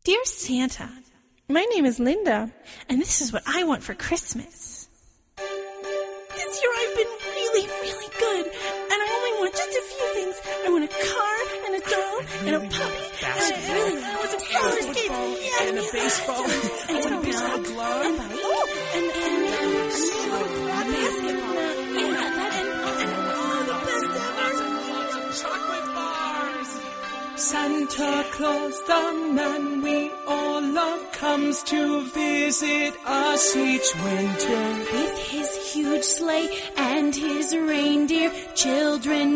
Dear Santa, my name is Linda, and this is what I want for Christmas. This year I've been really, really good, and I only want just a few things. I want a car, and a doll, and a puppy, and I want some roller skates, and a baseball, and a baseball glove, and basketball, and the best ever. chocolate bars. Santa Claus, the man we all love, comes to visit us each winter. With his huge sleigh and his reindeer, children